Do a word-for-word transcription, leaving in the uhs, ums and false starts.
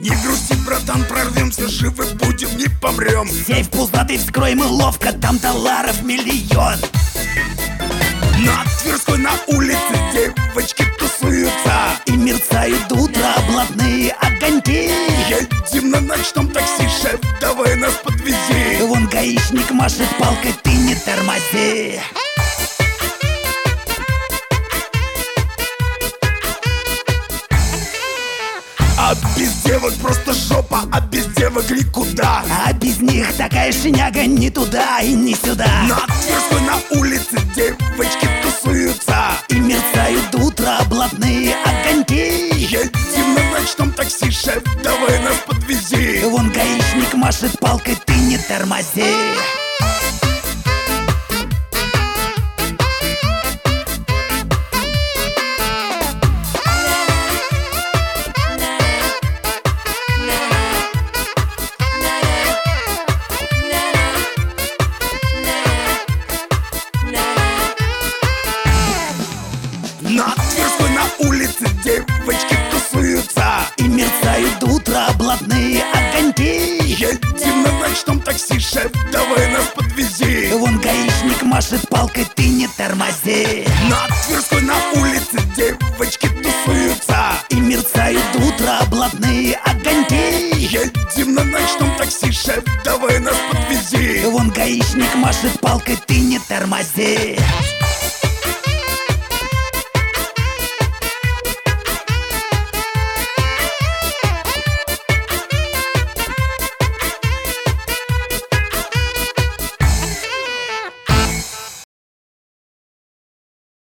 Не грусти, братан, прорвемся, живы будем, не помрем. Сейф пузатый вскроем и ловко, там долларов миллион. На Тверской на улице девочки тусуются, и мерцают до утра блатные огоньки. Едем на ночном такси, шеф, давай нас подвези. Вон гаишник машет палкой, ты не тормози. А без девок просто жопа, а без девок никуда. А без них такая шняга, ни туда и ни сюда. На Тверской на улице девочки тусуются, и мерцают до утра блатные огоньки. Едем на ночном такси, шеф, давай нас подвези. Вон гаишник машет палкой, ты не тормози. На Тверской на улице девочки тусуются, и мерцают до утра блатные огоньки. Едем на ночном такси, шеф, давай нас подвези. Вон гаишник машет палкой, ты не тормози. На Тверской на улице девочки тусуются, и мерцают до утра блатные огоньки. Едем на ночном такси, шеф, давай нас подвези. Вон гаишник машет палкой, ты не тормози.